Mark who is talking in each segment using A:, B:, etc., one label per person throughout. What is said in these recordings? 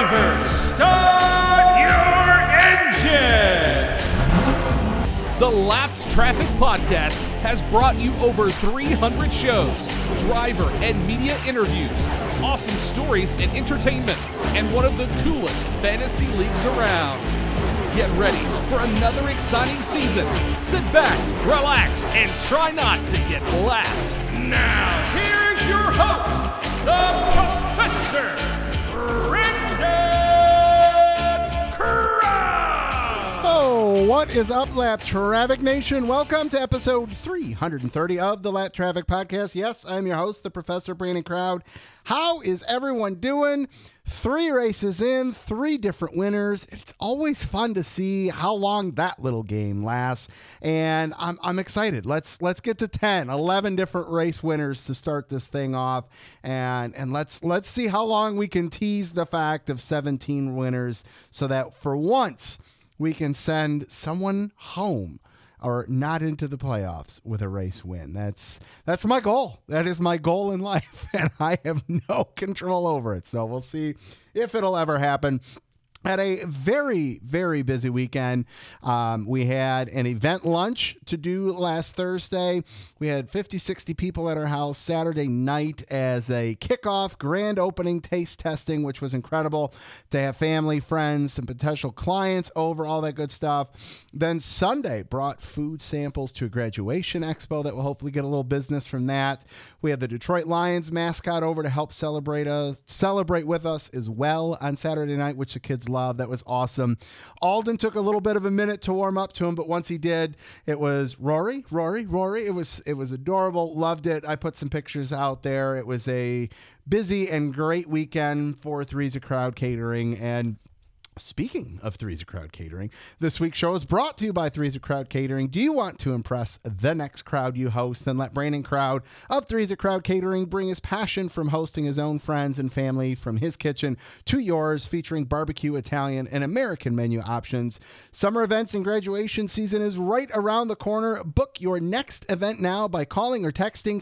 A: Drivers, start your engines! The Lapped Traffic Podcast has brought you over 300 shows, driver and media interviews, awesome stories and entertainment, and one of the coolest fantasy leagues around. Get ready for another exciting season. Sit back, relax, and try not to get lapped. Now, here is your host, the Professor, Brendan Crown.
B: Oh, what is up, Lap Traffic Nation? Welcome to episode 330 of the Lap Traffic Podcast. Yes, I'm your host, the Professor Brandon Crowd. How is everyone doing? 3 races in, 3 different winners. It's always fun to see how long that little game lasts, and I'm excited. Let's get to 10, 11 different race winners to start this thing off, and let's see how long we can tease the fact of 17 winners, so that for once we can send someone home or not into the playoffs with a race win. That's my goal. That is my goal in life, and I have no control over it. So we'll see if it'll ever happen. Had a very, very busy weekend. We had an event lunch to do last Thursday. We had 50, 60 people at our house Saturday night as a kickoff, grand opening taste testing, which was incredible to have family, friends, some potential clients over, all that good stuff. Then Sunday brought food samples to a graduation expo that will hopefully get a little business from that. We had the Detroit Lions mascot over to help celebrate with us as well on Saturday night, which the kids love. That was awesome. Alden took a little bit of a minute to warm up to him, but once he did, it was Rory. It was adorable. Loved it. I put some pictures out there. It was a busy and great weekend for Three's a Crowd Catering. And speaking of Three's a Crowd Catering, this week's show is brought to you by Three's a Crowd Catering. Do you want to impress the next crowd you host? Then let Brandon Crowd of Three's a Crowd Catering bring his passion from hosting his own friends and family from his kitchen to yours, featuring barbecue, Italian, and American menu options. Summer events and graduation season is right around the corner. Book your next event now by calling or texting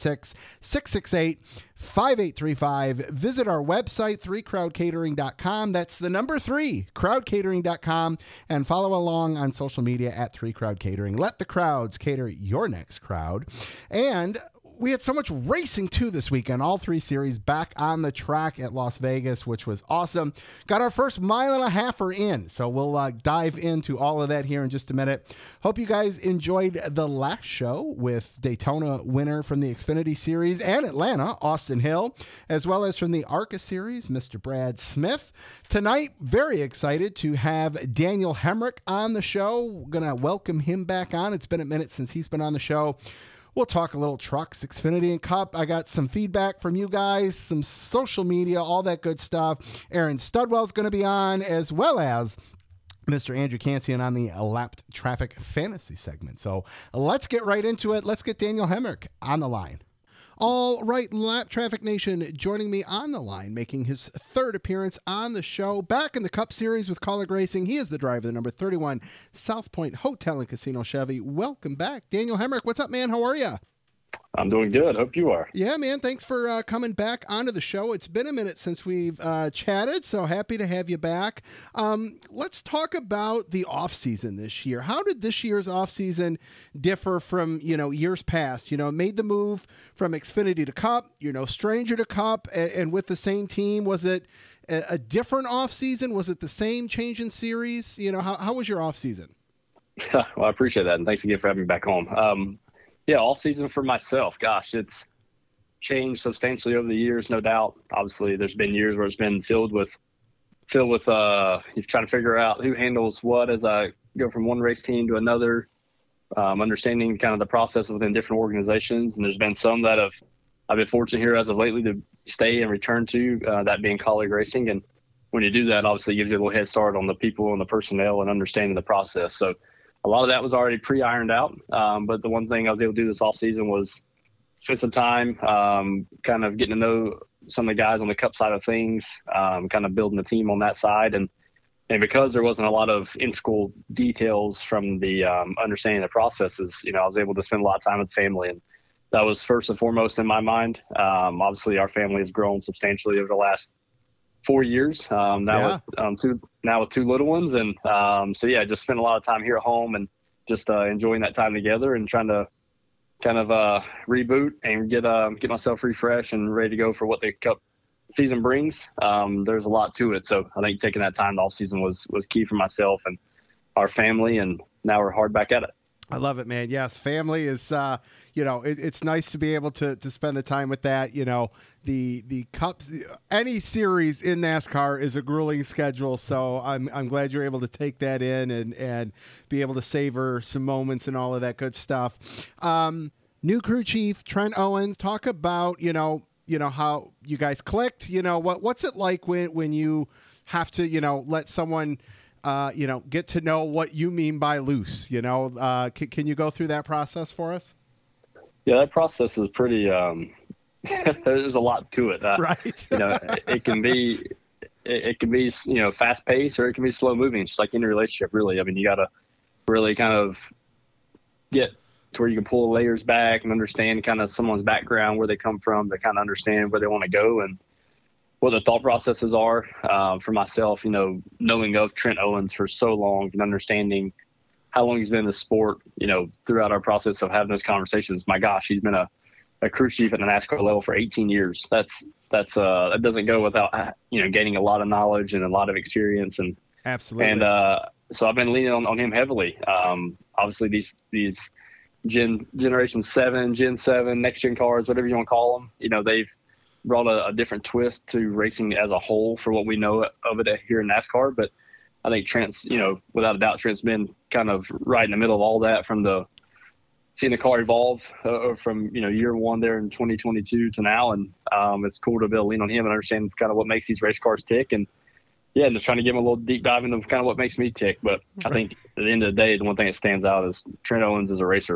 B: 586-668-5835. Visit our website, 3crowdcatering.com. That's the number 3, crowdcatering.com, and follow along on social media at 3crowdcatering. Let the crowds cater your next crowd. And we had so much racing too this weekend. All 3 series back on the track at Las Vegas, which was awesome. Got our first mile and a halfer in, so we'll dive into all of that here in just a minute. Hope you guys enjoyed the last show with Daytona winner from the Xfinity Series and Atlanta, Austin Hill, as well as from the ARCA Series, Mr. Brad Smith. Tonight, very excited to have Daniel Hemrick on the show. Gonna welcome him back on. It's been a minute since he's been on the show. We'll talk a little trucks, Xfinity, and Cup. I got some feedback from you guys, some social media, all that good stuff. Aaron Studwell's going to be on, as well as Mr. Andrew Cansian on the Lapped Traffic Fantasy segment. So let's get right into it. Let's get Daniel Hemrick on the line. All right, Lap Traffic Nation, joining me on the line, making his 3rd appearance on the show, back in the Cup Series with Kaulig Racing. He is the driver of the number 31 South Point Hotel and Casino Chevy. Welcome back, Daniel Hemrick. What's up, man? How are you?
C: I'm doing good. Hope you are.
B: Yeah, man. Thanks for coming back onto the show. It's been a minute since we've chatted, so happy to have you back. Let's talk about the off-season this year. How did this year's off-season differ from, years past? Made the move from Xfinity to Cup, stranger to Cup, and with the same team. Was it a different off-season? Was it the same change in series? How was your off-season?
C: Well, I appreciate that, and thanks again for having me back on. Yeah, all season for myself, gosh, it's changed substantially over the years, no doubt. Obviously, there's been years where it's been filled with you're trying to figure out who handles what as I go from one race team to another, understanding kind of the process within different organizations. And there's been some that I've been fortunate here as of lately to stay and return to, that being Kaulig Racing. And when you do that, obviously it gives you a little head start on the people and the personnel and understanding the process. So a lot of that was already pre-ironed out. But the one thing I was able to do this offseason was spend some time kind of getting to know some of the guys on the Cup side of things, kind of building the team on that side. And because there wasn't a lot of integral details from the understanding the processes, I was able to spend a lot of time with family. And that was first and foremost in my mind. Obviously, our family has grown substantially over the last 4 years now with two little ones. And so, yeah, just spent a lot of time here at home and just enjoying that time together and trying to kind of reboot and get myself refreshed and ready to go for what the Cup season brings. There's a lot to it. So I think taking that time off season was key for myself and our family. And now we're hard back at it.
B: I love it, man. Yes, family is, it's nice to be able to spend the time with that. The Cups, any series in NASCAR is a grueling schedule, so I'm glad you're able to take that in and be able to savor some moments and all of that good stuff. New crew chief Trent Owens, talk about how you guys clicked. What's it like when you have to let someone get to know what you mean by loose. Can you go through that process for us?
C: Yeah, that process is pretty. There's a lot to it.
B: Right.
C: It can be fast paced or it can be slow moving. It's just like any relationship, really. I mean, you got to really kind of get to where you can pull the layers back and understand kind of someone's background, where they come from, to kind of understand where they want to go and what the thought processes are. For myself, knowing of Trent Owens for so long and understanding how long he's been in the sport, throughout our process of having those conversations, my gosh, he's been a crew chief at the NASCAR level for 18 years. That doesn't go without, gaining a lot of knowledge and a lot of experience. And
B: absolutely.
C: And so I've been leaning on him heavily. Obviously these Generation 7, Gen 7, next gen cars, whatever you want to call them, they've brought a different twist to racing as a whole for what we know of it here in NASCAR. But I think Trent's, without a doubt, Trent's been kind of right in the middle of all that, from seeing the car evolve from, year one there in 2022 to now. And it's cool to be able to lean on him and understand kind of what makes these race cars tick. And yeah, just trying to give him a little deep dive into kind of what makes me tick. But I think at the end of the day, the one thing that stands out is Trent Owens is a racer.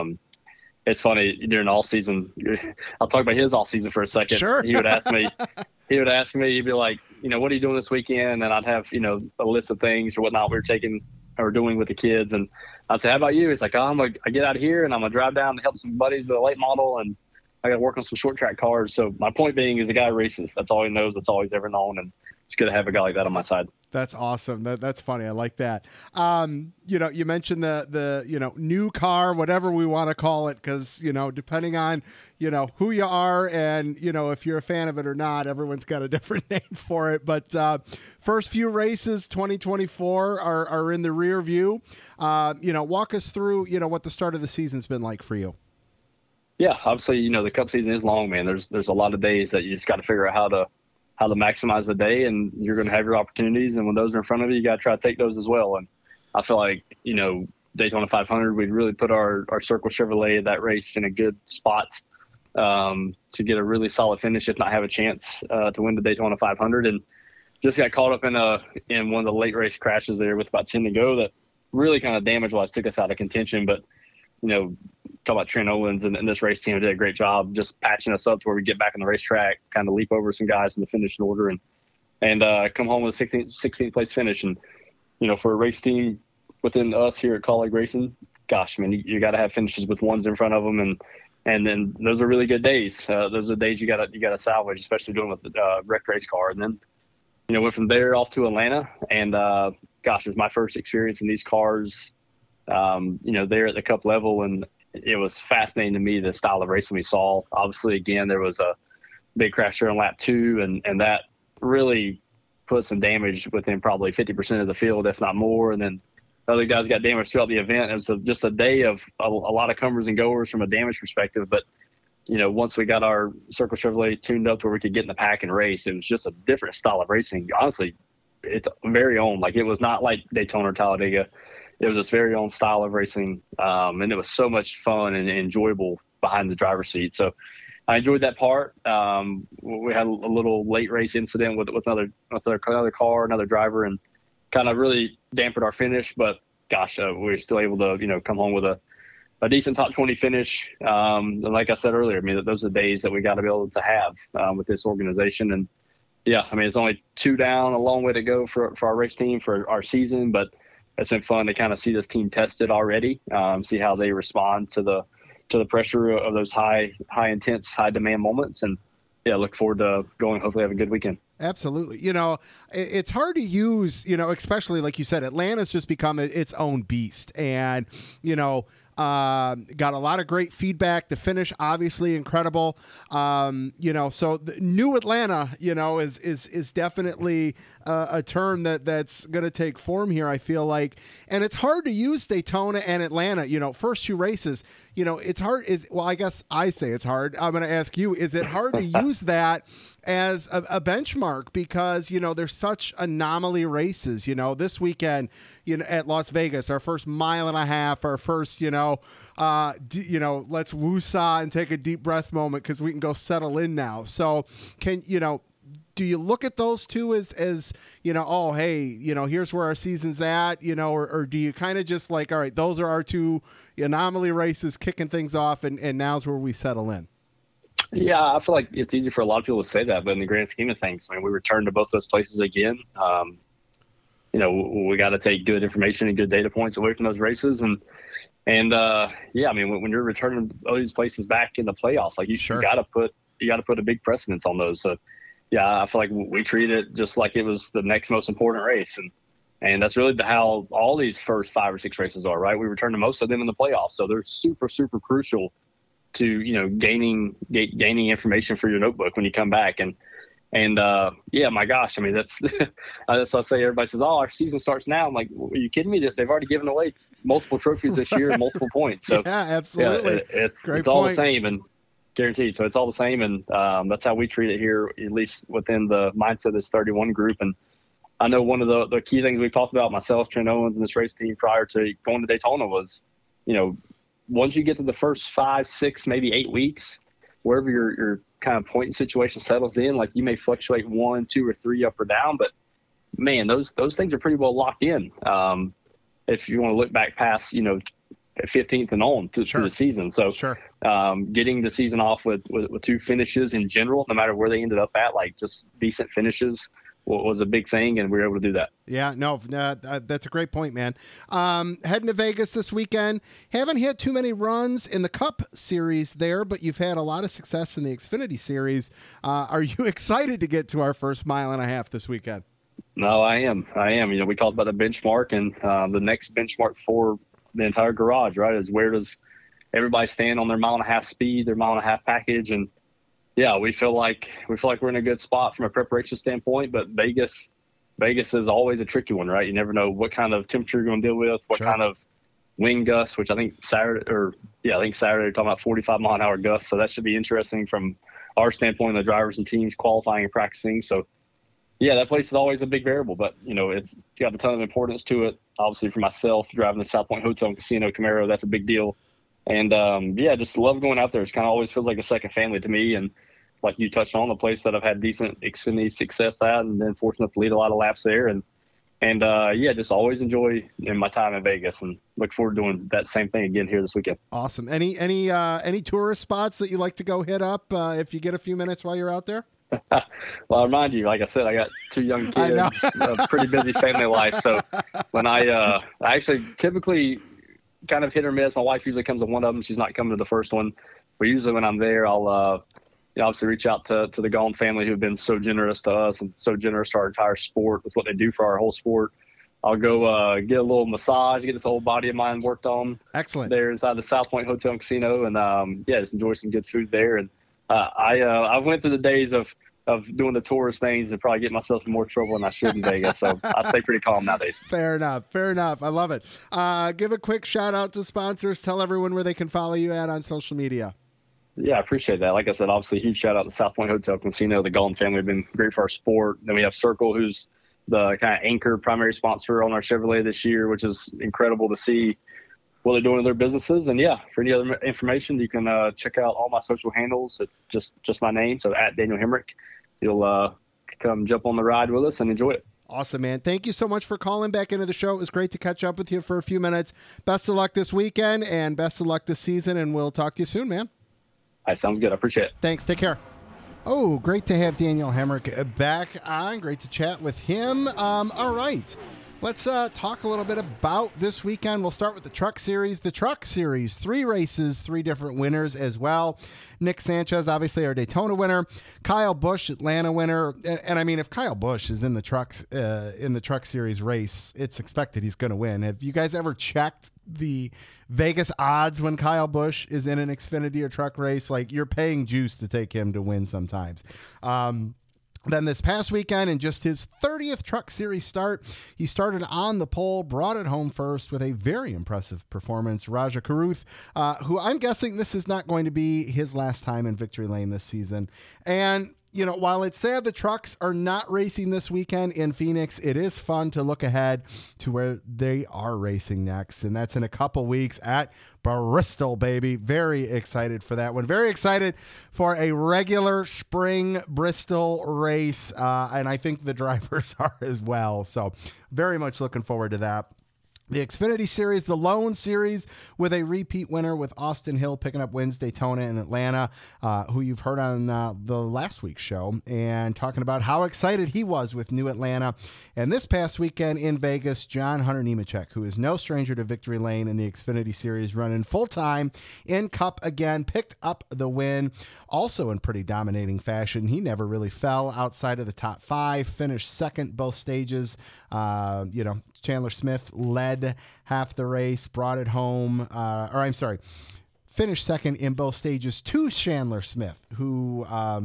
C: It's funny, during the off season, I'll talk about his off season for a second.
B: Sure.
C: He would ask me, he'd be like, what are you doing this weekend? And I'd have, a list of things or whatnot we were taking or doing with the kids. And I'd say, how about you? He's like, I get out of here and I'm going to drive down to help some buddies with a late model. And I got to work on some short track cars. So my point being is the guy races. That's all he knows. That's all he's ever known. And it's good to have a guy like that on my side.
B: That's awesome. That's funny. I like that. You mentioned the new car, whatever we want to call it, because, depending on, who you are and, if you're a fan of it or not, everyone's got a different name for it. But first few races, 2024 are in the rear view. Walk us through, what the start of the season's been like for you.
C: Yeah, obviously, the Cup season is long, man. There's a lot of days that you just got to figure out how to maximize the day, and you're going to have your opportunities. And when those are in front of you, you got to try to take those as well. And I feel like, Daytona 500, we'd really put our Circle Chevrolet, that race, in a good spot to get a really solid finish, if not have a chance to win the Daytona 500. And just got caught up in one of the late race crashes there with about 10 to go that really kind of damage-wise took us out of contention. But, talk about Trent Owens and this race team did a great job just patching us up to where we get back on the racetrack, kind of leap over some guys in the finishing order and come home with a 16th place finish. And, for a race team within us here at Kaulig Racing, gosh, man, you got to have finishes with ones in front of them. And then those are really good days. Those are days you got to salvage, especially doing with the wrecked race car. And then, went from there off to Atlanta. And, gosh, it was my first experience in these cars, there at the Cup level. And it was fascinating to me, the style of racing we saw. Obviously, again, there was a big crash there on lap 2, and that really put some damage within probably 50% of the field, if not more. And then other guys got damaged throughout the event. It was just a day of a lot of comers and goers from a damage perspective. But, once we got our Circle Chevrolet tuned up to where we could get in the pack and race, it was just a different style of racing. Honestly, it's very own. Like, it was not like Daytona or Talladega. It was this very own style of racing, and it was so much fun and enjoyable behind the driver's seat. So I enjoyed that part. We had a little late race incident with another car, another driver, and kind of really dampened our finish. But gosh, we were still able to come home with a decent top 20 finish. And like I said earlier, I mean, those are the days that we got to be able to have with this organization. And yeah, I mean, it's only 2 down, a long way to go for our race team for our season, but it's been fun to kind of see this team tested already, see how they respond to the pressure of those high intense, high demand moments. And yeah, look forward to hopefully have a good weekend.
B: Absolutely. You know, it's hard to use, you know, especially like you said, Atlanta's just become its own beast. And, you know, got a lot of great feedback. The finish, obviously incredible. You know, so the new Atlanta, you know, is definitely a term that's going to take form here, I feel like. And it's hard to use Daytona and Atlanta, you know, first two races, you know, it's hard. Well, I guess I say it's hard. I'm going to ask you, is it hard to use that as a benchmark? Because, you know, there's such anomaly races, you know, this weekend, you know, at Las Vegas, our first mile and a half, our first, you know, let's woosah and take a deep breath moment because we can go settle in now. So do you look at those two as, you know, oh, hey, you know, here's where our season's at, you know, or do you kind of just like, all right, those are our two anomaly races kicking things off and now's where we settle in?
C: Yeah, I feel like it's easy for a lot of people to say that, but in the grand scheme of things, I mean, we return to both those places again. You know, we got to take good information and good data points away from those races. And yeah, I mean, when you're returning all these places back in the playoffs, like you got to put a big precedence on those. So yeah, I feel like we treat it just like it was the next most important race. And that's really how all these first 5 or 6 races are, right? We return to most of them in the playoffs. So they're super, super crucial to, you know, gaining information for your notebook when you come back. And yeah, my gosh, I mean, that's what I say. Everybody says, oh, our season starts now. I'm like, are you kidding me? They've already given away multiple trophies this year and multiple points. So
B: yeah, absolutely.
C: Yeah, it's all the same and guaranteed. So it's all the same. And that's how we treat it here, at least within the mindset of this 31 group. And I know one of the key things we've talked about, myself, Trent Owens, and this race team prior to going to Daytona was, you know, once you get to the first 5, 6, maybe 8 weeks, wherever your kind of point and situation settles in, like you may fluctuate 1, 2, or 3 up or down, but man, those things are pretty well locked in. If you want to look back past, you know, 15th and on to the season. So getting the season off with 2 finishes in general, no matter where they ended up at, like just decent finishes, was a big thing, and we were able to do that.
B: Yeah, no, that's a great point, man. Heading to Vegas this weekend. Haven't had too many runs in the Cup Series there, but you've had a lot of success in the Xfinity Series. Are you excited to get to our first mile and a half this weekend?
C: No, I am. You know, we talked about the benchmark, and the next benchmark for the entire garage, right, is where does everybody stand on their mile and a half speed, their mile and a half package, and yeah, we feel like we're in a good spot from a preparation standpoint, but Vegas is always a tricky one, right? You never know what kind of temperature you're going to deal with, what kind of wind gusts, which I think Saturday they're talking about 45-mile-an-hour gusts, so that should be interesting from our standpoint, the drivers and teams qualifying and practicing. So yeah, that place is always a big variable, but you know, it's got a ton of importance to it. Obviously for myself, driving the South Point Hotel and Casino Camaro, that's a big deal. And yeah, just love going out there. It's kind of always feels like a second family to me. And like you touched on, the place that I've had decent Xfinity success at, and then fortunate to lead a lot of laps there. And yeah, just always enjoy my time in Vegas, and look forward to doing that same thing again here this weekend.
B: Awesome. Any tourist spots that you like to go hit up if you get a few minutes while you're out there?
C: Well, I remind you, like I said, I got 2 young kids, a pretty busy family life. So when I actually typically kind of hit or miss, my wife usually comes to one of them. She's not coming to the first one, but usually when I'm there, I'll obviously reach out to the Gone family, who've been so generous to us and so generous to our entire sport with what they do for our whole sport. I'll go get a little massage, get this old body of mine worked on.
B: Excellent.
C: There inside the South Point Hotel and Casino, and yeah, just enjoy some good food there. And I went through the days of doing the tourist things and probably get myself in more trouble than I should in Vegas. So I stay pretty calm nowadays.
B: Fair enough. I love it. Give a quick shout out to sponsors. Tell everyone where they can follow you at on social media.
C: Yeah, I appreciate that. Like I said, obviously, huge shout out to South Point Hotel Casino. The Galton family have been great for our sport. Then we have Circle, who's the kind of anchor primary sponsor on our Chevrolet this year, which is incredible to see what they're doing in their businesses. And yeah, for any other information, you can check out all my social handles. It's just my name, so at Daniel Hemrick. You'll come jump on the ride with us and enjoy it.
B: Awesome, man. Thank you so much for calling back into the show. It was great to catch up with you for a few minutes. Best of luck this weekend and best of luck this season, and we'll talk to you soon, man.
C: All right, sounds good. I appreciate it.
B: Thanks. Take care. Oh, great to have Daniel Hemrick back on. Great to chat with him. All right. Let's talk a little bit about this weekend. We'll start with the Truck Series. The Truck Series, 3 races, 3 different winners as well. Nick Sanchez, obviously our Daytona winner. Kyle Busch, Atlanta winner. And I mean, if Kyle Busch is in the Truck Series race, it's expected he's going to win. Have you guys ever checked the Vegas odds when Kyle Busch is in an Xfinity or truck race? Like, you're paying juice to take him to win sometimes. Then this past weekend, in just his 30th Truck Series start, he started on the pole, brought it home first with a very impressive performance. Rajah Caruth, who I'm guessing this is not going to be his last time in victory lane this season. And you know, while it's sad the trucks are not racing this weekend in Phoenix, it is fun to look ahead to where they are racing next. And that's in a couple weeks at Bristol, baby. Very excited for that one. Very excited for a regular spring Bristol race. And I think the drivers are as well. So very much looking forward to that. The Xfinity Series, the Lone Series, with a repeat winner with Austin Hill picking up wins Daytona and Atlanta, who you've heard on the last week's show, and talking about how excited he was with New Atlanta. And this past weekend in Vegas, John Hunter Nemechek, who is no stranger to victory lane in the Xfinity Series, running full-time in Cup again, picked up the win, also in pretty dominating fashion. He never really fell outside of the top 5, finished second both stages. Chandler Smith led half the race, brought it home, finished second in both stages to Chandler Smith, who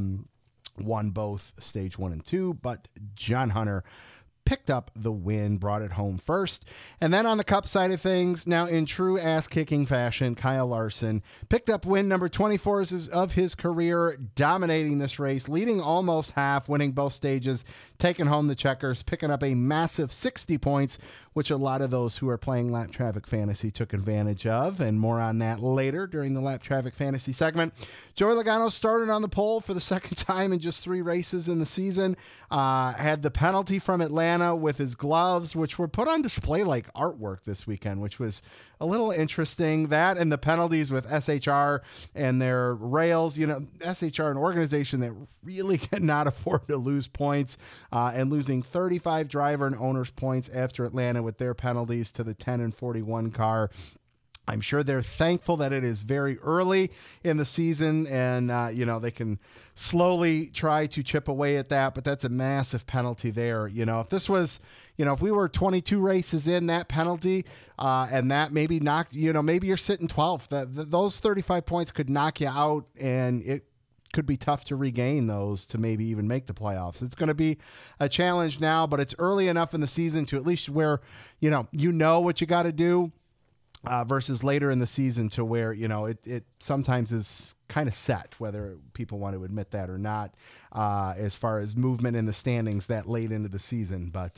B: won both stage 1 and 2, but John Hunter picked up the win, brought it home first. And then on the Cup side of things, now in true ass-kicking fashion, Kyle Larson picked up win number 24 of his career, dominating this race, leading almost half, winning both stages, taking home the checkers, picking up a massive 60 points, which a lot of those who are playing Lap Traffic Fantasy took advantage of, and more on that later during the Lap Traffic Fantasy segment. Joey Logano started on the pole for the second time in just 3 races in the season, had the penalty from Atlanta with his gloves, which were put on display like artwork this weekend, which was a little interesting. That and the penalties with SHR and their rails. You know, SHR, an organization that really cannot afford to lose points, and losing 35 driver and owners points after Atlanta with their penalties to the 10 and 41 car. I'm sure they're thankful that it is very early in the season and, they can slowly try to chip away at that, but that's a massive penalty there. You know, if this was, if we were 22 races in, that penalty, and that maybe knocked, maybe you're sitting 12th, those 35 points could knock you out, and it could be tough to regain those to maybe even make the playoffs. It's going to be a challenge now, but it's early enough in the season to at least where, you know what you got to do. Versus later in the season to where, it sometimes is kind of set, whether people want to admit that or not, as far as movement in the standings that late into the season. But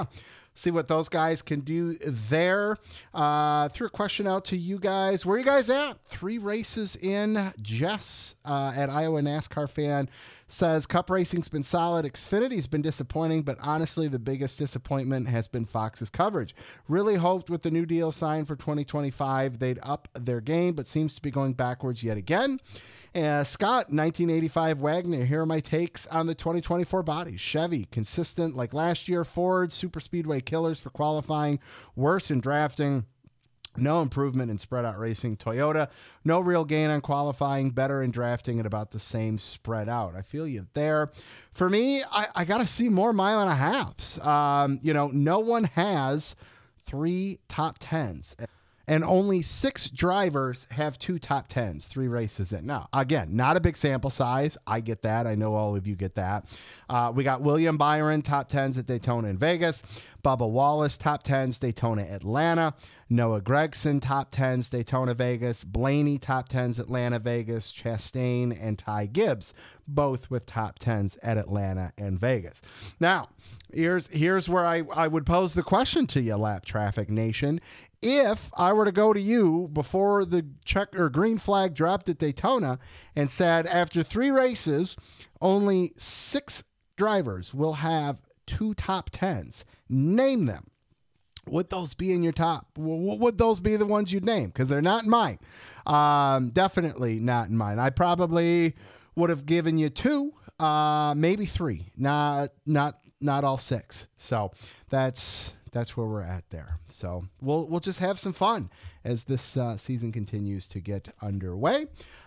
B: see what those guys can do there. Threw a question out to you guys. Where are you guys at? 3 races in. Jess at Iowa NASCAR fan says Cup racing's been solid. Xfinity's been disappointing, but honestly, the biggest disappointment has been Fox's coverage. Really hoped with the new deal signed for 2025, they'd up their game, but seems to be going backwards yet again. Scott, 1985 Wagner, here are my takes on the 2024 bodies. Chevy, consistent like last year. Ford, super speedway killers for qualifying, worse in drafting. No improvement in spread out racing. Toyota, no real gain on qualifying, better in drafting at about the same spread out. I feel you there. For me, I got to see more mile and a halves. No one has 3 top 10s. And only 6 drivers have 2 top 10s, 3 races in. Now, again, not a big sample size. I get that. I know all of you get that. We got William Byron, top 10s at Daytona and Vegas. Bubba Wallace, top 10s, Daytona, Atlanta. Noah Gragson, top 10s, Daytona, Vegas. Blaney, top 10s, Atlanta, Vegas. Chastain and Ty Gibbs, both with top 10s at Atlanta and Vegas. Now, here's where I would pose the question to you, Lap Traffic Nation. If I were to go to you before the check or green flag dropped at Daytona and said, after 3 races, only 6 drivers will have 2 top 10s, name them. Would those be in your top? Would those be the ones you'd name? Because they're not in mine. Definitely not in mine. I probably would have given you 2, maybe 3, not all 6. So that's That's where we're at there. So we'll just have some fun as this season continues to get underway.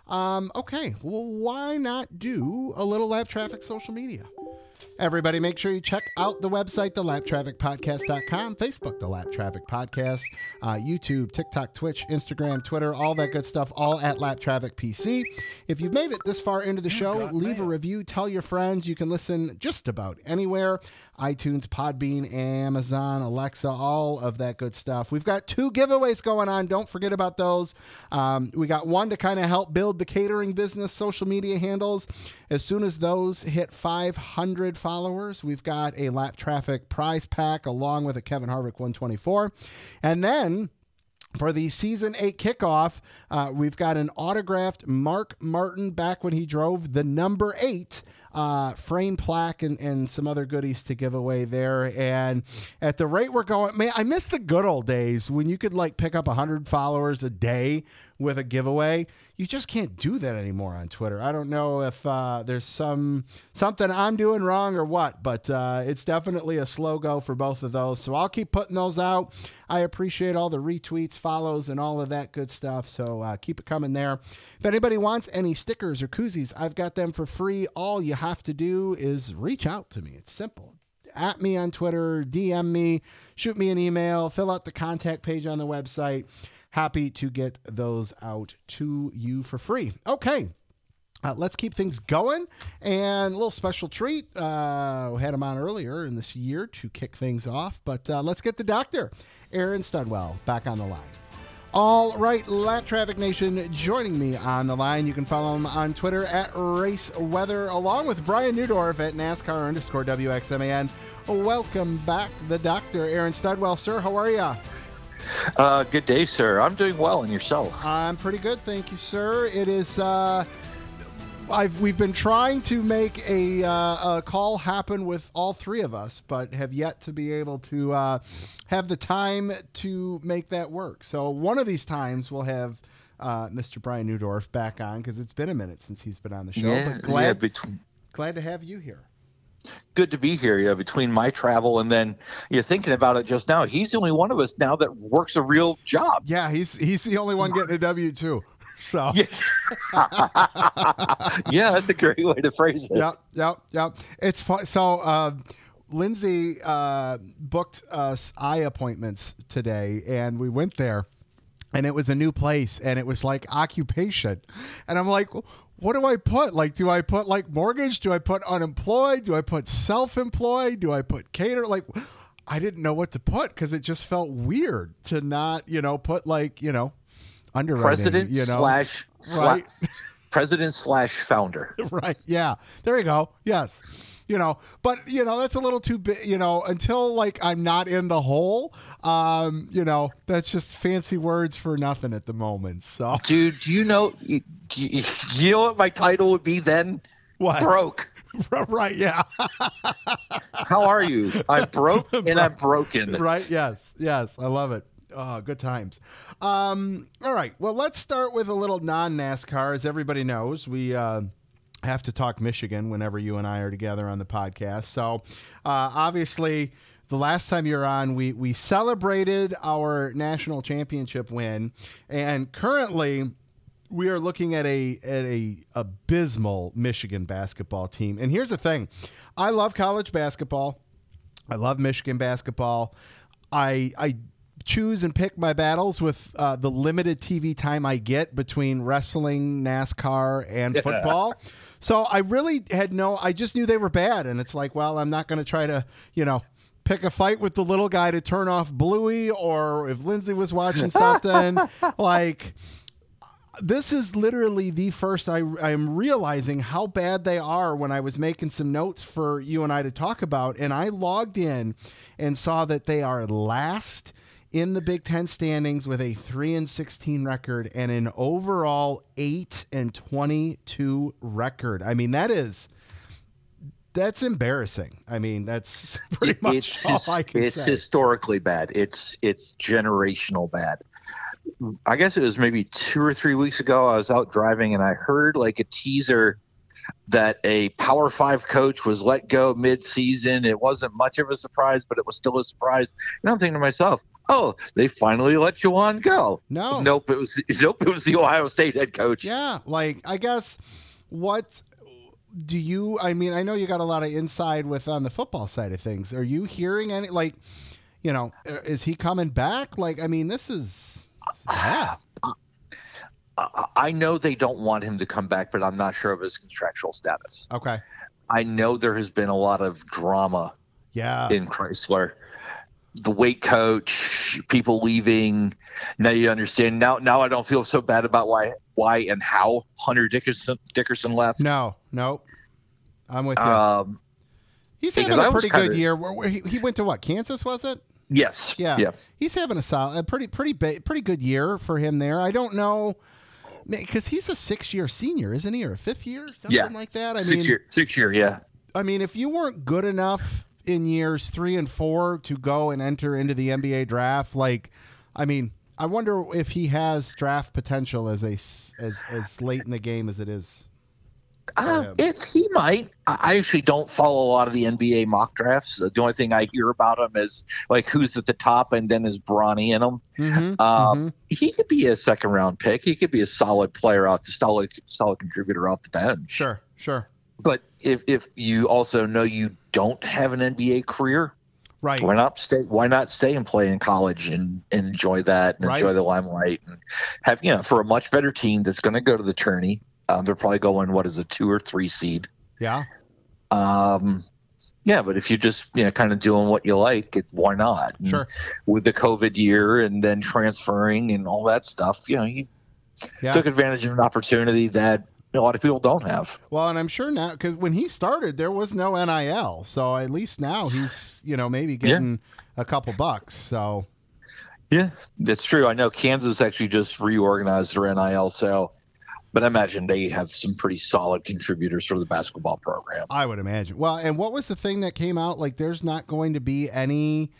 B: Okay, well, why not do a little Lap Traffic social media? Everybody, make sure you check out the website, thelaptrafficpodcast.com, Facebook, The Lap Traffic Podcast, YouTube, TikTok, Twitch, Instagram, Twitter, all that good stuff, all at Lap Traffic PC. If you've made it this far into the show, leave a review, tell your friends. You can listen just about anywhere. iTunes, Podbean, Amazon, Alexa, all of that good stuff. We've got 2 giveaways going on. Don't forget about those. We got one to kind of help build the catering business social media handles. As soon as those hit 500 followers, we've got a Lap Traffic prize pack along with a Kevin Harvick 124. And then for the Season 8 kickoff, we've got an autographed Mark Martin back when he drove the number 8 frame plaque and some other goodies to give away there. And at the rate we're going, man, I miss the good old days when you could like pick up 100 followers a day with a giveaway. You just can't do that anymore on Twitter. I don't know if there's something I'm doing wrong or what, but it's definitely a slow go for both of those. So I'll keep putting those out. I appreciate all the retweets, follows, and all of that good stuff. So keep it coming there. If anybody wants any stickers or koozies, I've got them for free. All you have to do is reach out to me. It's simple. At me on Twitter, DM me, shoot me an email, fill out the contact page on the website. Happy to get those out to you for free. Okay, let's keep things going. And a little special treat. We had him on earlier in this year to kick things off. But let's get the doctor, Aaron Studwell, back on the line. All right, Lap Traffic Nation, joining me on the line. You can follow him on Twitter at Race Weather, along with Brian Newdorf at NASCAR_WXMAN. Welcome back, the doctor, Aaron Studwell. Sir, how are you?
D: Good day, sir. I'm doing well, and yourself?
B: I'm pretty good, thank you, sir. It is. We've been trying to make a call happen with all 3 of us, but have yet to be able to have the time to make that work. So one of these times we'll have Mr. Brian Newdorf back on because it's been a minute since he's been on the show.
D: Yeah,
B: but glad to have you here.
D: Good to be here. Yeah, between my travel and then you're thinking about it just now. He's the only one of us now that works a real job.
B: Yeah, he's the only one getting a W-2. So
D: yeah. Yeah, that's a great way to phrase it.
B: Yep. It's fun. So Lindsay booked us eye appointments today, and we went there, and it was a new place, and it was like occupation, and I'm like, what do I put? Like, do I put like mortgage? Do I put unemployed? Do I put self-employed? Do I put cater? Like, I didn't know what to put because it just felt weird to not, put like, underwriting.
D: President slash
B: right.
D: President slash founder.
B: Right. Yeah. There you go. Yes. But that's a little too big, until like I'm not in the hole, that's just fancy words for nothing at the moment. So
D: dude, do you know what my title would be then?
B: What?
D: Broke.
B: Right. Yeah.
D: How are you? I'm broke and I'm broken.
B: Right. Yes. I love it. Oh, good times. All right. Well, let's start with a little non-NASCAR. As everybody knows, we have to talk Michigan whenever you and I are together on the podcast. So obviously, the last time you were on, we celebrated our national championship win, and currently we are looking at a abysmal Michigan basketball team. And here's the thing: I love college basketball. I love Michigan basketball. I choose and pick my battles with the limited TV time I get between wrestling, NASCAR, and football. So I really I just knew they were bad. And it's like, well, I'm not going to try to, pick a fight with the little guy to turn off Bluey, or if Lindsay was watching something like this is literally the first I'm realizing how bad they are when I was making some notes for you and I to talk about. And I logged in and saw that they are last in the Big Ten standings with a 3-16 record and an overall 8-22 record. I mean, that's embarrassing. I mean, that's pretty much all I can say.
D: It's historically bad. It's generational bad. I guess it was maybe 2 or 3 weeks ago. I was out driving and I heard like a teaser that a Power 5 coach was let go mid-season. It wasn't much of a surprise, but it was still a surprise. And I'm thinking to myself, oh, they finally let Juwan go. Nope, it was the Ohio State head coach.
B: Yeah, like, I guess what do you, I mean, I know you got a lot of inside on the football side of things. Are you hearing any, like, you know, is he coming back? Like, I mean, this is bad.
D: I know they don't want him to come back, but I'm not sure of his contractual status.
B: Okay.
D: I know there has been a lot of drama in Chrysler. The weight coach, people leaving. Now you understand. Now I don't feel so bad about why and how Hunter Dickerson left.
B: No, I'm with you. He's having a pretty good year. He went to what? Kansas, was it?
D: Yes.
B: Yeah. He's having a pretty good year for him there. I don't know, because he's a 6-year senior, isn't he, or a 5th year, something like that? I mean,
D: 6 year. Yeah.
B: I mean, if you weren't good enough in years 3 and 4 to go and enter into the NBA draft, like, I mean, I wonder if he has draft potential as late in the game as it is.
D: He might. I actually don't follow a lot of the NBA mock drafts. The only thing I hear about him is like who's at the top, and then is Bronny in them. Mm-hmm. He could be a 2nd round pick. He could be a solid player solid contributor off the bench.
B: Sure.
D: But if you also know you don't have an NBA career, right? Why not stay and play in college and enjoy that and enjoy the limelight and have for a much better team that's going to go to the tourney. They're probably going, what is a 2 or 3 seed?
B: Yeah.
D: But if you're just, kind of doing what you like, why not? And
B: sure.
D: With the COVID year and then transferring and all that stuff, he took advantage of an opportunity that a lot of people don't have.
B: Well, and I'm sure now, because when he started, there was no NIL. So at least now he's, maybe getting a couple bucks. So.
D: Yeah, that's true. I know Kansas actually just reorganized their NIL. But I imagine they have some pretty solid contributors for the basketball program.
B: I would imagine. Well, and what was the thing that came out? Like, there's not going to be any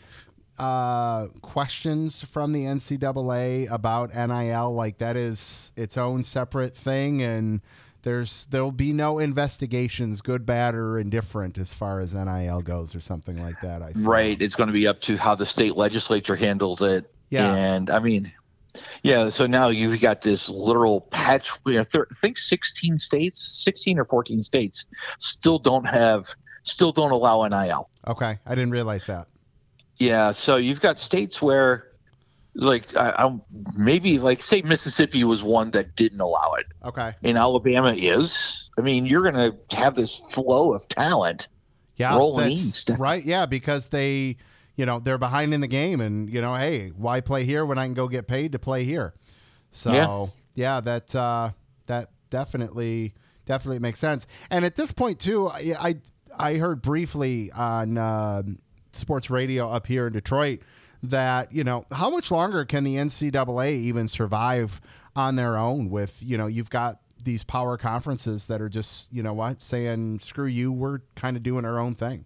B: questions from the NCAA about NIL. Like, that is its own separate thing, and there'll be no investigations, good, bad, or indifferent, as far as NIL goes, or something like that.
D: Right. It's going to be up to how the state legislature handles it. Yeah. And I mean. Yeah, so now you've got this literal patch. I think 16 or 14 states still don't allow NIL.
B: Okay, I didn't realize that.
D: Yeah, so you've got states where, like, maybe like say Mississippi was one that didn't allow it.
B: Okay,
D: and Alabama is. I mean, you're going to have this flow of talent.
B: Yeah, rolling in. Right. Yeah, because they. They're behind in the game, and hey, why play here when I can go get paid to play here? So that definitely makes sense. And at this point too, I heard briefly on sports radio up here in Detroit that how much longer can the NCAA even survive on their own with you've got these power conferences that are just saying screw you, we're kind of doing our own thing.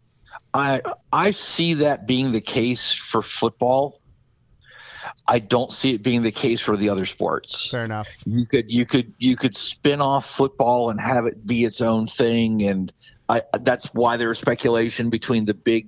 D: I see that being the case for football. I don't see it being the case for the other sports.
B: Fair enough.
D: You could spin off football and have it be its own thing, and that's why there was speculation between the big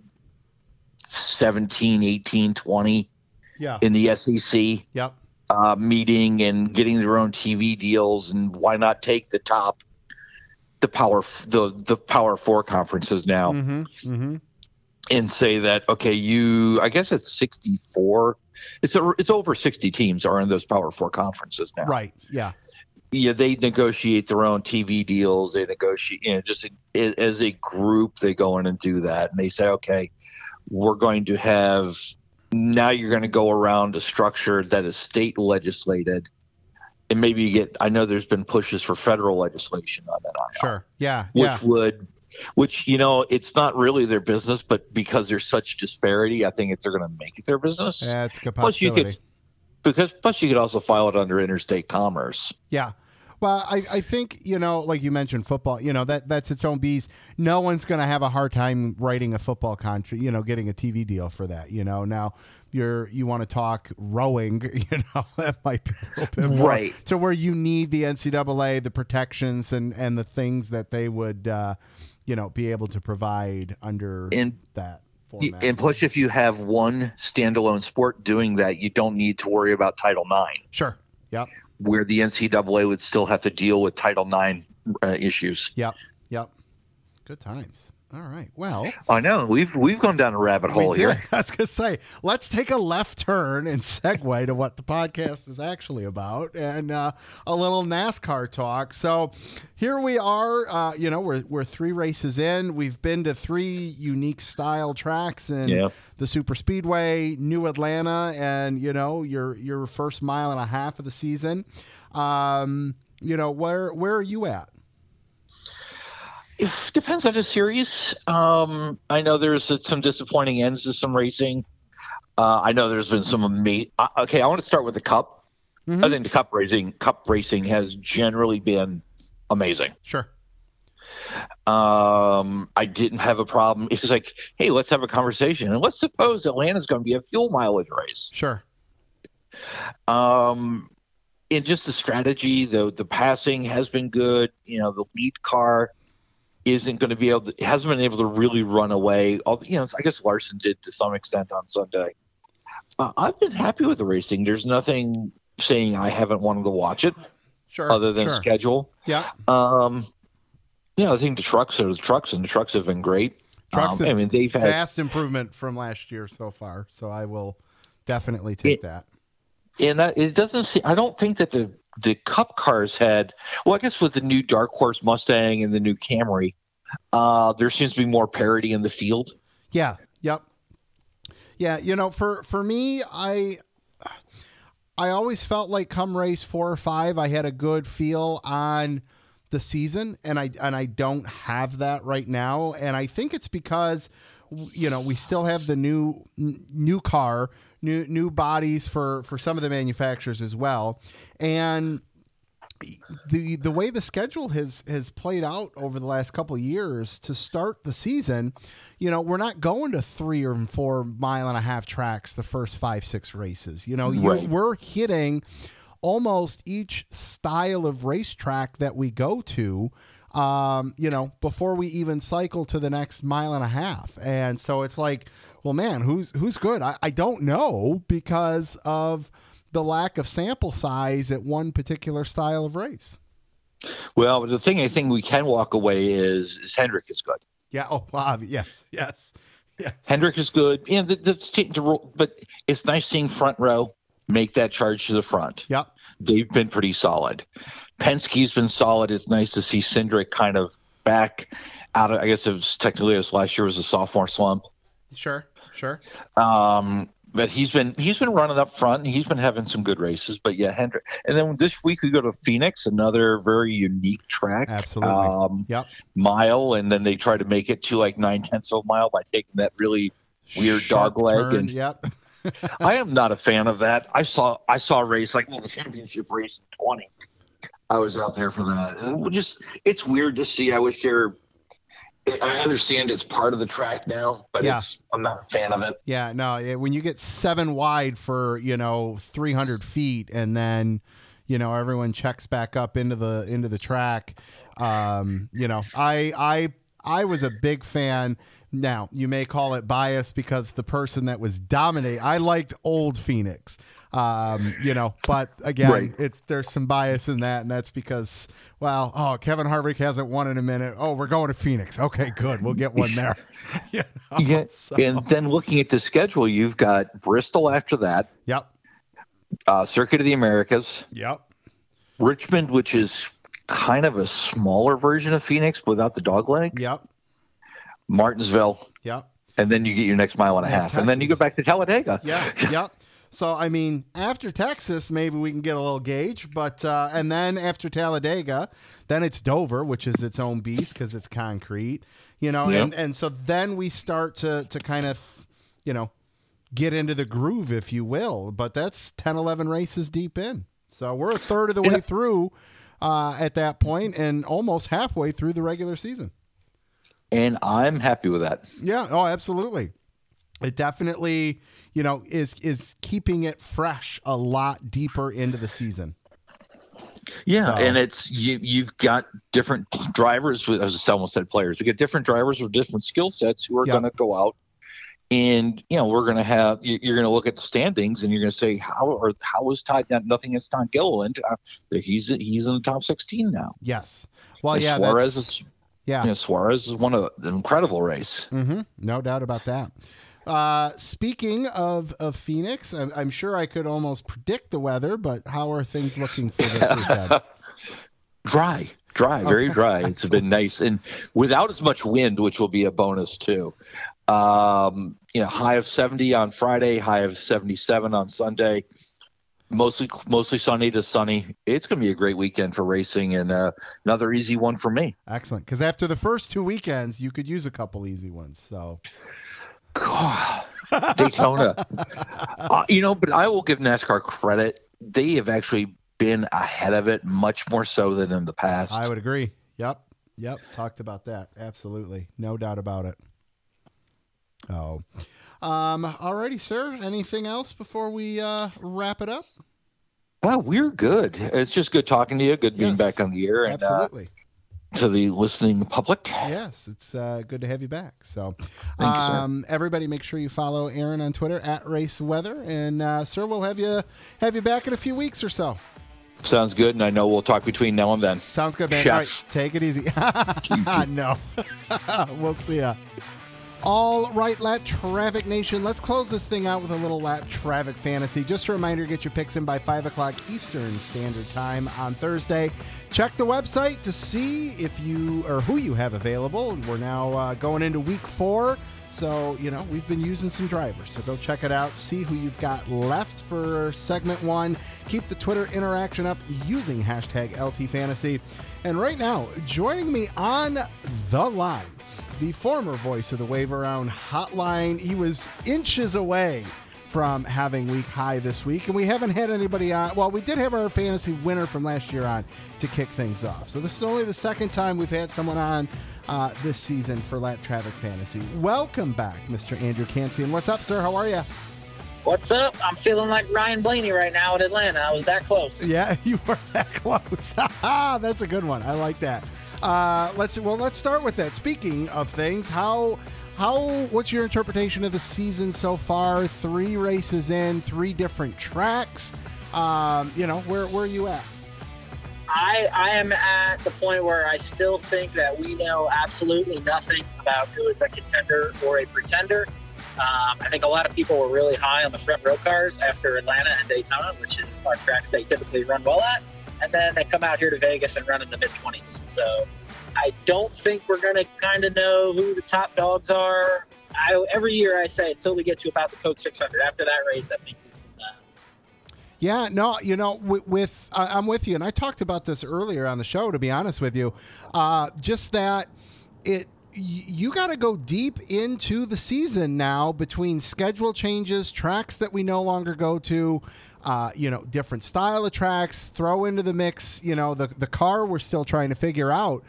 D: 17, 18, 20 in the SEC meeting and getting their own TV deals, and why not take the Power 4 conferences now and say that, okay, I guess it's 64. It's over 60 teams are in those Power 4 conferences now.
B: Right. Yeah.
D: Yeah. They negotiate their own TV deals. They negotiate, just as a group, they go in and do that. And they say, okay, we're going to have, now you're going to go around a structure that is state legislated. And maybe I know there's been pushes for federal legislation on that.
B: Sure. Yeah.
D: Which it's not really their business, but because there's such disparity, I think they're going to make it their business.
B: Yeah, it's a possibility.
D: Plus you could also file it under interstate commerce.
B: Yeah. Well, I think, like you mentioned, football, that's its own beast. No one's going to have a hard time writing a football contract, getting a TV deal for that. Now you want to talk rowing, that might be a little bit more
D: right
B: to where you need the NCAA, the protections and the things that they would, be able to provide under that format.
D: And plus, if you have one standalone sport doing that, you don't need to worry about Title IX.
B: Sure. Yep.
D: Where the NCAA would still have to deal with Title IX issues.
B: Yep. Good times. All right. Well,
D: I know we've gone down a rabbit hole here.
B: I was gonna say, let's take a left turn and segue to what the podcast is actually about, and a little NASCAR talk. So here we are. We're 3 races in. We've been to 3 unique style tracks in the Super Speedway, New Atlanta, and your first mile and a half of the season. Where are you at?
D: It depends on the series. I know there's some disappointing ends to some racing. I know there's been some amazing. Okay, I want to start with the Cup. Mm-hmm. I think the Cup racing has generally been amazing.
B: Sure.
D: I didn't have a problem. It was like, hey, let's have a conversation, and let's suppose Atlanta's going to be a fuel mileage race.
B: Sure.
D: And just the strategy, the passing has been good. The lead car hasn't been able to really run away. I guess Larson did to some extent on Sunday. I've been happy with the racing. There's nothing saying I haven't wanted to watch it, other than schedule.
B: Yeah.
D: I think the trucks and the trucks have been great. They've had
B: vast improvement from last year so far. So I will definitely take that.
D: And it doesn't seem. I don't think that the Cup cars had. Well, I guess with the new Dark Horse Mustang and the new Camry, there seems to be more parity in the field.
B: Yeah. Yep. Yeah. For me, I always felt like come race 4 or 5, I had a good feel on the season, and I don't have that right now, and I think it's because we still have the new car. New bodies for some of the manufacturers as well, and the way the schedule has played out over the last couple of years to start the season, we're not going to 3 or 4 mile and a half tracks the first 5-6 races.
D: Right.
B: We're hitting almost each style of racetrack that we go to. Before we even cycle to the next mile and a half, and so it's like, well, man, who's good? I don't know, because of the lack of sample size at one particular style of race.
D: Well, the thing I think we can walk away is Hendrick is good.
B: Yeah. Oh, Bob. Yes.
D: Hendrick is good. Yeah. But it's nice seeing front row make that charge to the front.
B: Yep.
D: They've been pretty solid. Penske's been solid. It's nice to see Cindric kind of back out of, I guess it was technically last year was a sophomore slump.
B: Sure.
D: But he's been running up front, and he's been having some good races. But yeah, Hendrick. And then this week we go to Phoenix, another very unique track.
B: Absolutely.
D: Mile, and then they try to make it to like 9/10 of a mile by taking that really weird
B: sharp
D: dog leg.
B: Turn,
D: and I am not a fan of that. I saw a race like the championship race in 20. I was out there for that. And it's weird to see. I wish I understand it's part of the track now, but I'm not a fan of it.
B: Yeah, no. When you get 7 wide for 300 feet, and then everyone checks back up into the track. I was a big fan. Now, you may call it bias because the person that was dominating, I liked old Phoenix, but again,
D: right.
B: There's some bias in that, and that's because, Kevin Harvick hasn't won in a minute. Oh, we're going to Phoenix. Okay, good. We'll get one there.
D: And then looking at the schedule, you've got Bristol after that.
B: Yep.
D: Circuit of the Americas.
B: Yep.
D: Richmond, which is kind of a smaller version of Phoenix without the dog leg.
B: Yep.
D: Martinsville.
B: Yep.
D: And then you get your next mile and a half.
B: Texas.
D: And then you go back to Talladega.
B: Yeah. Yep. So, after Texas, maybe we can get a little gauge, but, and then after Talladega, then it's Dover, which is its own beast because it's concrete, and so then we start to kind of, get into the groove, if you will, but that's 10, 11 races deep in. So we're a third of the way through at that point and almost halfway through the regular season.
D: And I'm happy with that.
B: Yeah. Oh, absolutely. It definitely, is keeping it fresh a lot deeper into the season.
D: Yeah, and it's you've got different drivers, as I almost said players. You get different drivers with different skill sets who are going to go out, and we're going to have. You're going to look at the standings, and you're going to say how is Todd? Nothing against Todd Gilliland. He's in the top 16 now.
B: Yes. Well,
D: and Suarez is. Yeah, Suarez is one of an incredible race.
B: Mm-hmm. No doubt about that. Speaking of Phoenix, I'm sure I could almost predict the weather, but how are things looking for this weekend?
D: Dry, very dry. It's been nice and without as much wind, which will be a bonus too. High of 70 on Friday, high of 77 on Sunday. Mostly sunny to sunny. It's going to be a great weekend for racing and another easy one for me.
B: Excellent, because after the first 2 weekends, you could use a couple easy ones. So.
D: God, Daytona. But I will give NASCAR credit. They have actually been ahead of it much more so than in the past.
B: I would agree. Yep. Talked about that. Absolutely. No doubt about it. Oh. Alrighty, sir. Anything else before we wrap it up?
D: Well, we're good. It's just good talking to you. Good being back on the air.
B: Absolutely.
D: To the listening public.
B: Yes, it's good to have you back. So,
D: thanks,
B: everybody, make sure you follow Aaron on Twitter @RaceWeather, and sir, we'll have you back in a few weeks or so.
D: Sounds good, and I know we'll talk between now and then.
B: Sounds good, man.
D: Chef.
B: All right, take it easy. No, we'll see ya. All right, Lap Traffic Nation, let's close this thing out with a little Lap Traffic fantasy. Just a reminder, get your picks in by 5 o'clock Eastern Standard Time on Thursday. Check the website to see if you or who you have available. And we're now going into week 4. So, we've been using some drivers. So go check it out. See who you've got left for segment 1. Keep the Twitter interaction up using #LTFantasy. And right now, joining me on the line, the former voice of the Wave Around Hotline. He was inches away from having week high this week, and we haven't had anybody on. Well, we did have our fantasy winner from last year on to kick things off. So this is only the second time we've had someone on this season for Lap Traffic Fantasy. Welcome back, Mr. Andrew Cansian. What's up, sir? How are you?
E: What's up? I'm feeling like Ryan Blaney right now in Atlanta. I was that close.
B: Yeah, you were that close. That's a good one. I like that. Let's start with that. Speaking of things, what's your interpretation of the season so far? 3 races in, 3 different tracks. Where are you at?
E: I am at the point where I still think that we know absolutely nothing about who is a contender or a pretender. I think a lot of people were really high on the front row cars after Atlanta and Daytona, which are tracks they typically run well at. And then they come out here to Vegas and run in the mid-20s. So I don't think we're going to kind of know who the top dogs are. Every year I say until we get to about the Coke 600. After that race, I think we can.
B: Yeah, no, I'm with you. And I talked about this earlier on the show, to be honest with you. Just that you got to go deep into the season now between schedule changes, tracks that we no longer go to, different style of tracks, throw into the mix, the car we're still trying to figure out.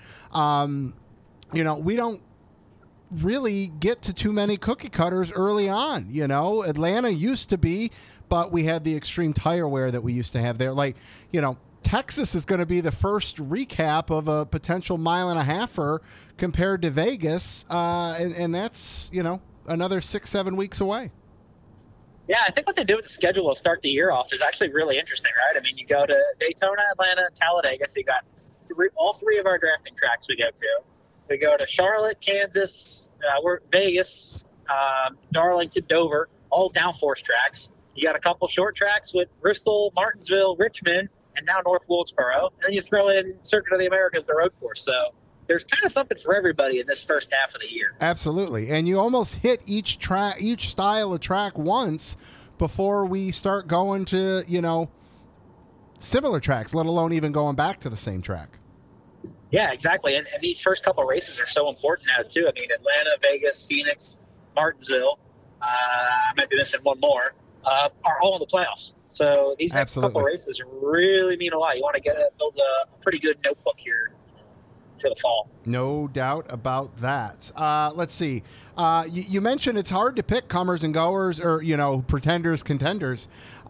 B: We don't really get to too many cookie cutters early on. Atlanta used to be, but we had the extreme tire wear that we used to have there. Texas is going to be the first recap of a potential 1.5-miler compared to Vegas. And that's, another 6-7 weeks away.
E: Yeah, I think what they do with the schedule to start the year off is actually really interesting, right? I mean, you go to Daytona, Atlanta, and Talladega, so you got all 3 of our drafting tracks we go to. We go to Charlotte, Kansas, Vegas, Darlington, Dover, all downforce tracks. You got a couple short tracks with Bristol, Martinsville, Richmond, and now North Wilkesboro. And then you throw in Circuit of the Americas, the road course. So there's kind of something for everybody in this first half of the year.
B: Absolutely. And you almost hit each style of track once before we start going to, similar tracks, let alone even going back to the same track.
E: Yeah, exactly. And these first couple of races are so important now, too. I mean, Atlanta, Vegas, Phoenix, Martinsville. I might be missing one more. are all in the playoffs. So these next couple races really mean a lot. You want to build a pretty good notebook here for the fall.
B: No doubt about that. Let's see. You mentioned it's hard to pick comers and goers, or pretenders, contenders.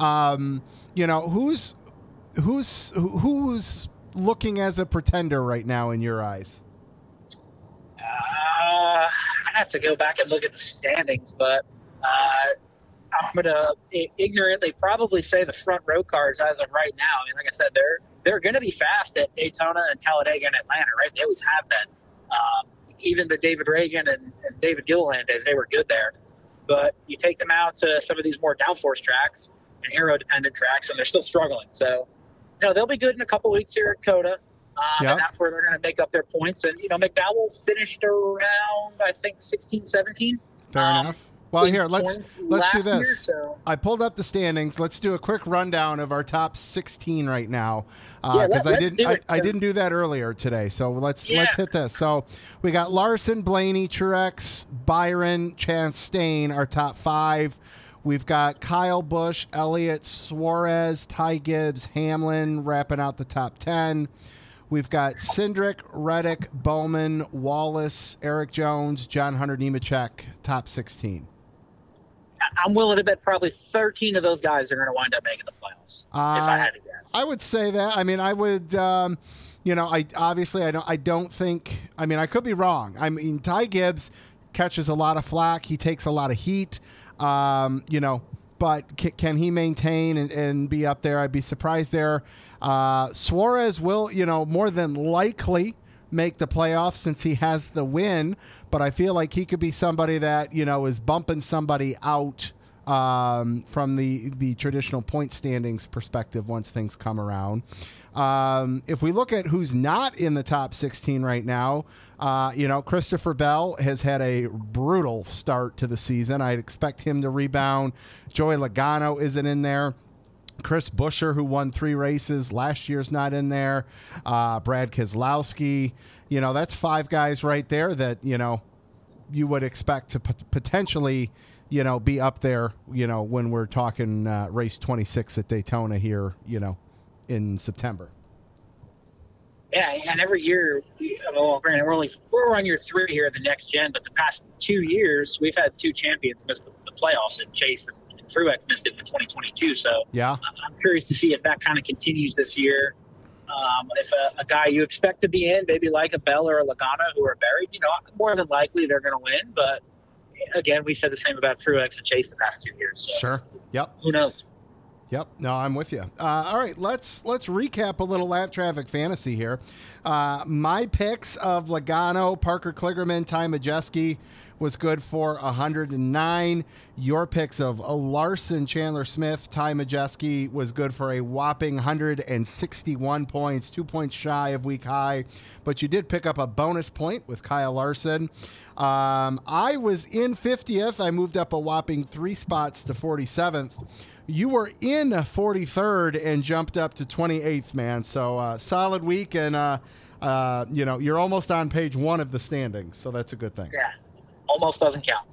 B: Who's looking as a pretender right now in your eyes?
E: I'd have to go back and look at the standings, but I'm going to ignorantly probably say the front row cars as of right now. I mean, like I said, they're going to be fast at Daytona and Talladega and Atlanta, right? They always have been. Even the David Reagan and David Gilliland days, they were good there. But you take them out to some of these more downforce tracks and aero-dependent tracks, and they're still struggling. So, they'll be good in a couple weeks here at COTA. And that's where they're going to make up their points. And, McDowell finished around, I think, 16, 17.
B: Fair enough. Well, here, let's do this. Year, so. I pulled up the standings. Let's do a quick rundown of our top 16 right now, because I didn't do that earlier today. So let's hit this. So we got Larson, Blaney, Truex, Byron, Chastain, our top 5. We've got Kyle Busch, Elliott, Suarez, Ty Gibbs, Hamlin wrapping out the top 10. We've got Cindric, Reddick, Bowman, Wallace, Eric Jones, John Hunter Nemechek, top 16.
E: I'm willing to bet probably 13 of those guys are going to wind up making the playoffs, if I had to guess.
B: I would say that. I mean, I would, I don't think, I could be wrong. I mean, Ty Gibbs catches a lot of flack. He takes a lot of heat, but can he maintain and be up there? I'd be surprised there. Suarez will, more than likely make the playoffs since he has the win, but I feel like he could be somebody that, is bumping somebody out from the traditional point standings perspective once things come around. If we look at who's not in the top 16 right now, Christopher Bell has had a brutal start to the season. I'd expect him to rebound. Joey Logano isn't in there. Chris Buescher, who won 3 races last year's not in there. Brad Keselowski, that's 5 guys right there that, you would expect to potentially, be up there, when we're talking race 26 at Daytona here, in September.
E: Yeah, and every year, granted, we're on year 3 here at the next gen, but the past 2 years, we've had 2 champions miss the playoffs, and Chase and Truex missed it in 2022. So I'm curious to see if that kind of continues this year. If a guy you expect to be in, maybe like a Bell or a Logano who are buried, more than likely they're going to win. But again, we said the same about Truex and Chase the past 2 years. So
B: sure. Yep.
E: Who knows?
B: Yep. No, I'm with you. All right, let's recap a little lap traffic fantasy here. My picks of Logano, Parker Kligerman, Ty Majeski was good for 109. Your picks of Larson, Chandler Smith, Ty Majeski was good for a whopping 161 points, 2 points shy of week high. But you did pick up a bonus point with Kyle Larson. I was in 50th. I moved up a whopping 3 spots to 47th. You were in 43rd and jumped up to 28th, man. So solid week, and you're almost on page 1 of the standings, so that's a good thing.
E: Yeah, almost doesn't count.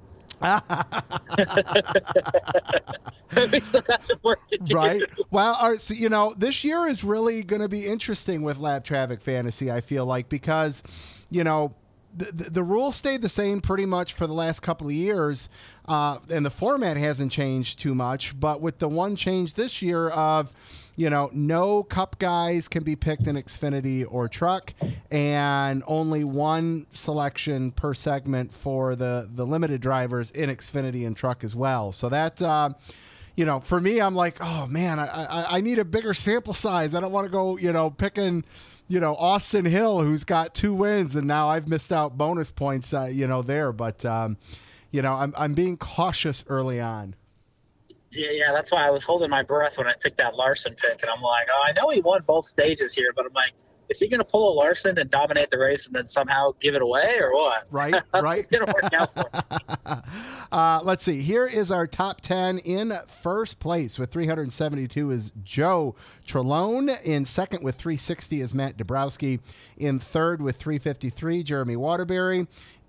E: We still got some work to do.
B: Right. Well, so, this year is really going to be interesting with lap traffic fantasy, I feel like, because, the rules stayed the same pretty much for the last couple of years, and the format hasn't changed too much. But with the one change this year of, no Cup guys can be picked in Xfinity or Truck, and only one selection per segment for the limited drivers in Xfinity and Truck as well. So that, for me, I'm like, oh man, I need a bigger sample size. I don't want to go, picking, Austin Hill, who's got 2 wins, and now I've missed out bonus points, there. But, I'm being cautious early on.
E: Yeah, that's why I was holding my breath when I picked that Larson pick. And I'm like, I know he won both stages here, but I'm like, is he going to pull a Larson and dominate the race and then somehow give it away, or what?
B: Right,
E: right. It's going to work out for him.
B: Let's see. Here is our top 10. In first place with 372 is Joe Trelone. In second with 360 is Matt Dabrowski. In third with 353, Jeremy Waterbury.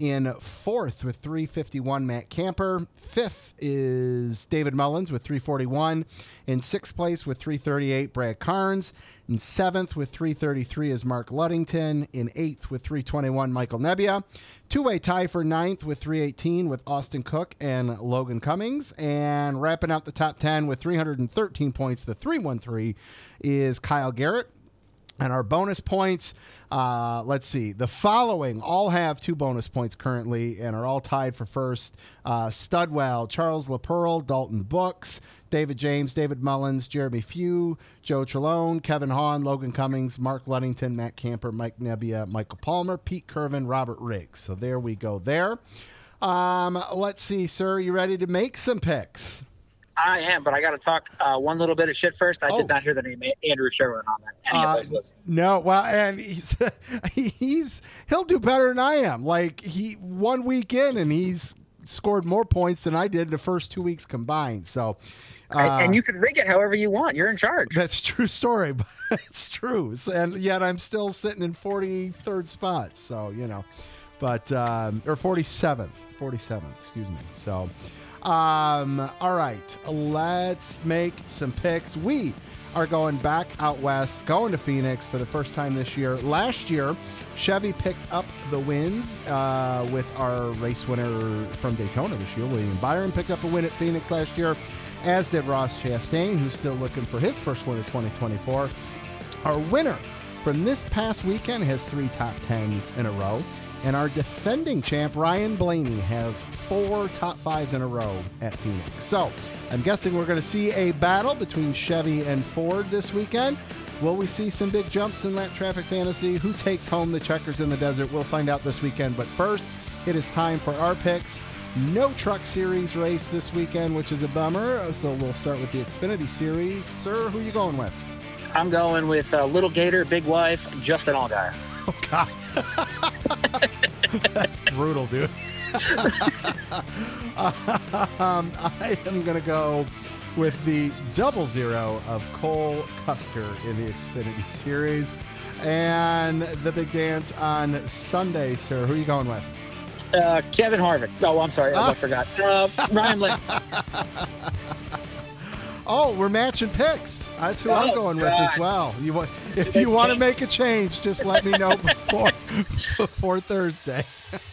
B: In fourth with 351, Matt Camper. Fifth is David Mullins with 341. In sixth place with 338, Brad Carnes. In seventh with 333 is Mark Ludington. In eighth with 321, Michael Nebbia. Two-way tie for ninth with 318 with Austin Cook and Logan Cummings. And wrapping out the top 10 with 313 points, the 313 is Kyle Garrett. And our bonus points, let's see. The following all have 2 bonus points currently and are all tied for first. Studwell, Charles LaPearl, Dalton Books, David James, David Mullins, Jeremy Few, Joe Trelone, Kevin Hahn, Logan Cummings, Mark Ludington, Matt Camper, Mike Nebbia, Michael Palmer, Pete Curvin, Robert Riggs. So there we go there. Let's see, sir. You ready to make some picks?
E: I am, but I got to talk one little bit of shit first. I did not hear the name Andrew Sherwin on any of those lists.
B: No, well, and he'll do better than I am. Like, he 1 week in, and he's scored more points than I did the first 2 weeks combined. So,
E: and you can rig it however you want. You're in charge.
B: That's a true story, but it's true. And yet I'm still sitting in 43rd spot. So, you know, but or 47th, excuse me. So. All right, let's make some picks. We are going back out west, going to Phoenix for the first time this year. Last year, Chevy picked up the wins with our race winner from Daytona this year. William Byron picked up a win at Phoenix last year, as did Ross Chastain, who's still looking for his first win of 2024. Our winner from this past weekend has 3 top 10s in a row. And our defending champ, Ryan Blaney, has 4 top 5s in a row at Phoenix. So I'm guessing we're going to see a battle between Chevy and Ford this weekend. Will we see some big jumps in Lap Traffic Fantasy? Who takes home the checkers in the desert? We'll find out this weekend. But first, it is time for our picks. No Truck Series race this weekend, which is a bummer. So we'll start with the Xfinity Series. Sir, who are you going with?
E: I'm going with Little Gator, Big Wife, Justin Allgaier.
B: Oh, God. That's brutal, dude. I am going to go with the 00 of Cole Custer in the Xfinity Series. And the big dance on Sunday, sir. Who are you going with?
E: Kevin Harvick. Oh, I'm sorry. I forgot. Ryan Blaney.
B: Oh, we're matching picks. That's who I'm going with as well. If you want to make a change, just let me know before Thursday.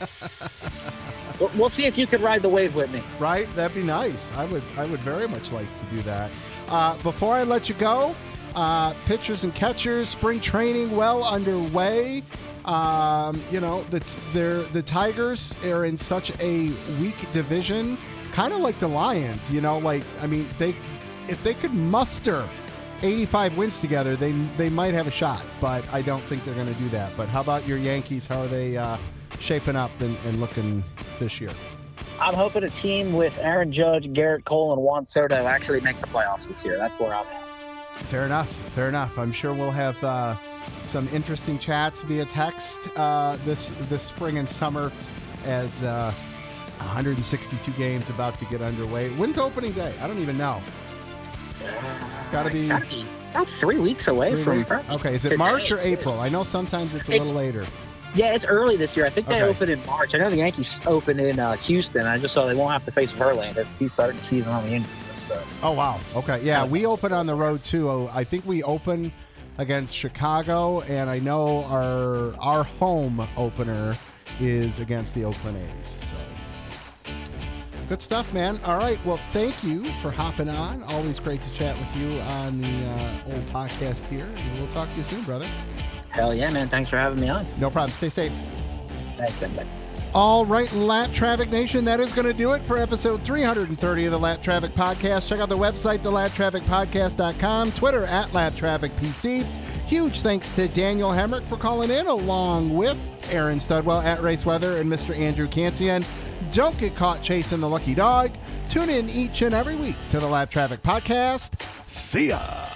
E: We'll see if you could ride the wave with me.
B: Right? That'd be nice. I would very much like to do that. Before I let you go, pitchers and catchers, spring training well underway. You know, the Tigers are in such a weak division, kind of like the Lions. You know, like, I mean, if they could muster 85 wins together, they might have a shot, but I don't think they're going to do that. But how about your Yankees? How are they shaping up and looking this year?
E: I'm hoping a team with Aaron Judge, Garrett Cole, and Juan Soto actually make the playoffs this year. That's where I'm at.
B: Fair enough. I'm sure we'll have some interesting chats via text this spring and summer as 162 games about to get underway. When's opening day? I don't even know. It's got to be
E: about 3 weeks away from.
B: Okay, is it March or April? I know sometimes it's a little later.
E: Yeah, it's early this year. I think they open in March. I know the Yankees open in Houston. I just saw they won't have to face Verlander because he's starting the season on the Indians. So.
B: Oh, wow. Okay, yeah, we open on the road too. I think we open against Chicago, and I know our home opener is against the Oakland A's. So. Good stuff, man. All right. Well, thank you for hopping on. Always great to chat with you on the old podcast here. And we'll talk to you soon, brother.
E: Hell yeah, man. Thanks for having me on.
B: No problem. Stay safe.
E: Thanks, Ben. Bye.
B: All right, Lap Traffic Nation, that is going to do it for episode 330 of the Lap Traffic Podcast. Check out the website, thelaptrafficpodcast.com, Twitter @LapTrafficPC. Huge thanks to Daniel Hemrick for calling in, along with Aaron Studwell @RaceWeather and Mr. Andrew Cancian. Don't get caught chasing the lucky dog. Tune in each and every week to the Lap Traffic Podcast. See ya.